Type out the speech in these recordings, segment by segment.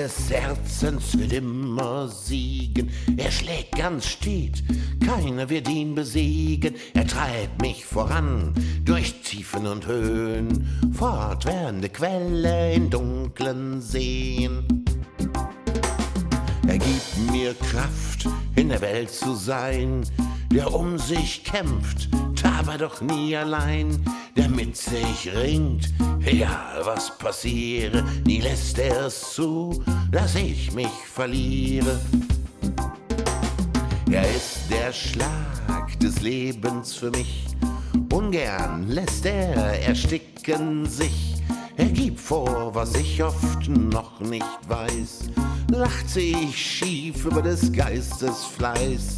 des Herzens wird immer siegen. Er schlägt ganz stet, keiner wird ihn besiegen. Er treibt mich voran durch Tiefen und Höhen, fortwährende Quelle in dunklen Seen. Er gibt mir Kraft, in der Welt zu sein, der um sich kämpft, aber doch nie allein, der mit sich ringt, egal was passiere, nie lässt er es zu, dass ich mich verliere. Er ist der Schlag des Lebens für mich, ungern lässt er ersticken sich. Er gibt vor, was ich oft noch nicht weiß, lacht sich schief über des Geistes Fleiß.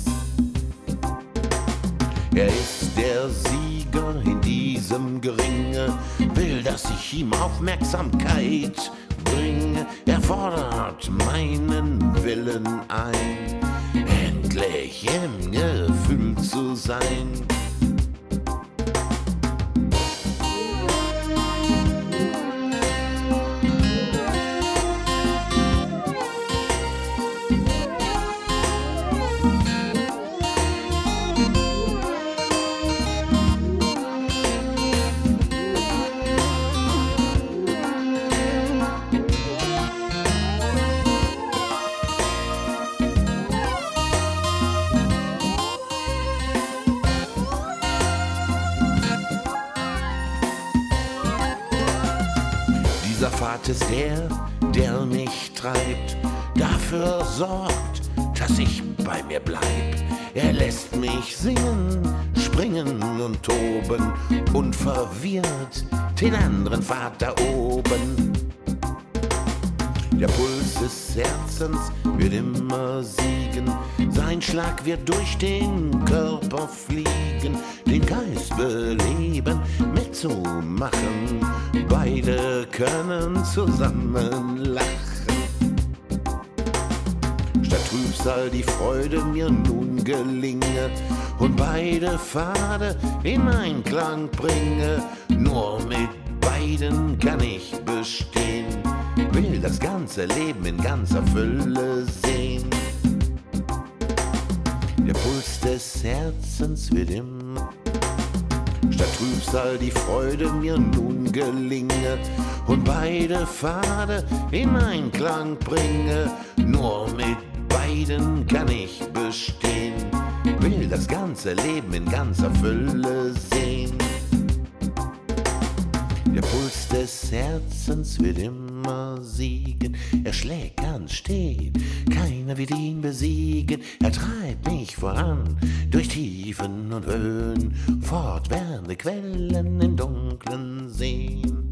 Er ist der Sieger in diesem Geringe, will, dass ich ihm Aufmerksamkeit bringe. Er fordert meinen Willen ein, endlich im Gefühl zu sein. Dieser Pfad ist der mich treibt, dafür sorgt, dass ich bei mir bleib. Er lässt mich singen, springen und toben, unverwirrt den anderen Pfad da oben. Der Puls des Herzens wird immer siegen, sein Schlag wird durch den Körper fliegen, den Geist beleben, mitzumachen, beide können zusammen lachen. Statt Trübsal die Freude mir nun gelinge und beide Pfade in Einklang bringe, nur mit beiden kann ich bestehen, will das ganze Leben in ganzer Fülle sehen. Der Puls des Herzens wird immer, statt Trübsal die Freude mir nun gelinge und beide Pfade in Einklang bringe, nur mit beiden kann ich bestehen, will das ganze Leben in ganzer Fülle sehen. Der Puls des Herzens wird immer siegen, er schlägt ganz stet, keiner wird ihn besiegen. Er treibt mich voran durch Tiefen und Höhen, fortwährende Quellen in dunklen Seen.